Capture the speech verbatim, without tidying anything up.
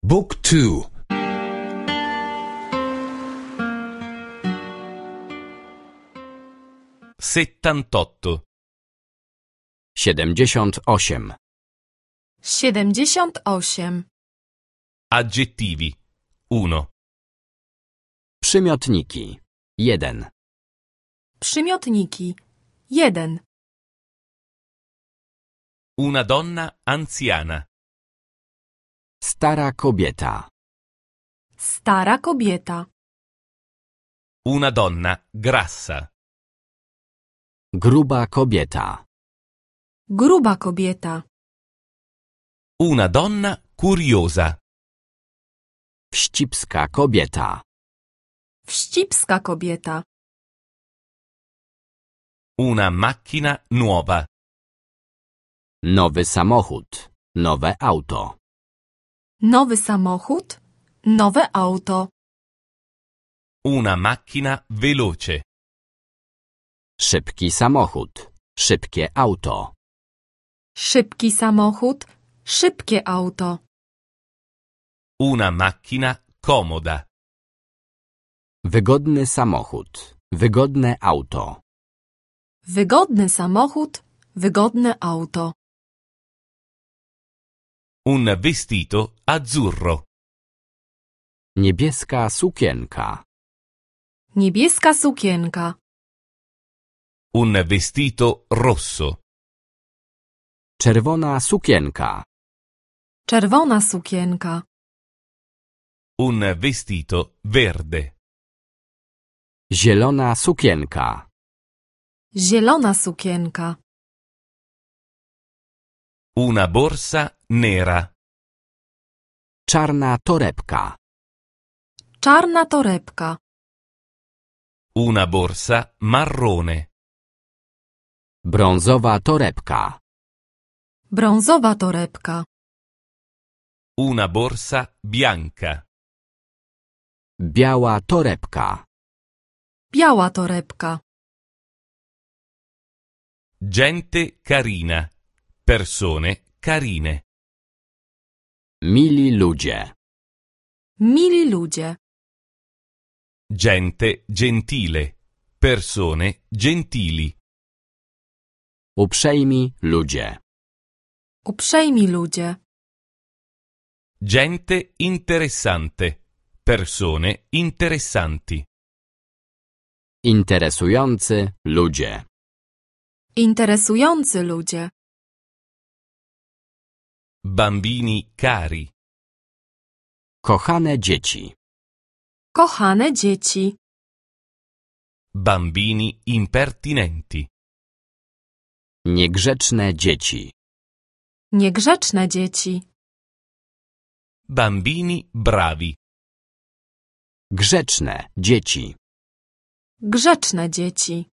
Book two. settantotto. siedemdziesiąt osiem. siedemdziesiąt osiem. Aggettivi. uno. Przymiotniki. jeden. Przymiotniki. jeden. Una donna anziana. Stara kobieta. Stara kobieta. Una donna grassa. Gruba kobieta. Gruba kobieta. Una donna curiosa. Wścibska kobieta. Wścibska kobieta. Una macchina nuova. Nowy samochód. Nowe auto. Nowy samochód. Nowe auto. Una macchina veloce. Szybki samochód. Szybkie auto. Szybki samochód. Szybkie auto. Una macchina comoda. Wygodny samochód. Wygodne auto. Wygodny samochód. Wygodne auto. Un vestito azzurro. Niebieska sukienka. Niebieska sukienka. Un vestito rosso. Czerwona sukienka. Czerwona sukienka. Un vestito verde. Zielona sukienka. Zielona sukienka. Una borsa nera. Czarna torebka. Czarna torebka. Una borsa marrone. Brązowa torebka. Brązowa torebka. Una borsa bianca. Biała torebka. Biała torebka. Gente carina. Persone carine. Mili ludzie. Mili ludzie. Gente gentile. Persone gentili. Uprzejmi ludzie. Uprzejmi ludzie. Gente interessante. Persone interessanti. Interesujący ludzie. Interesujący ludzie. Bambini cari. Kochane dzieci. Kochane dzieci. Bambini impertinenti. Niegrzeczne dzieci. Niegrzeczne dzieci. Bambini bravi. Grzeczne dzieci. Grzeczne dzieci.